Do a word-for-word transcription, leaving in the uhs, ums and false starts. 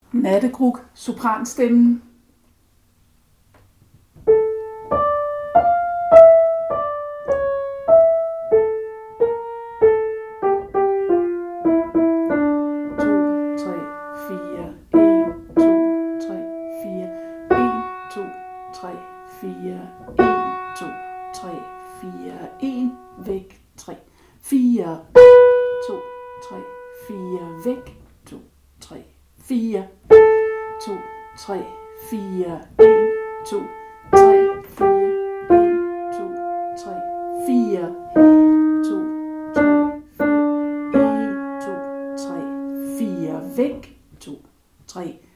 Nattegruk, sopranstemmen. fire, en, to, tre, fire, en, væk, tre, fire, to, tre, fire, væk, to, tre, fire, to, tre, fire, en, to, tre, fire, en, to, tre, fire, to, tre, fire, en, to, tre, fire, væk, to, tre,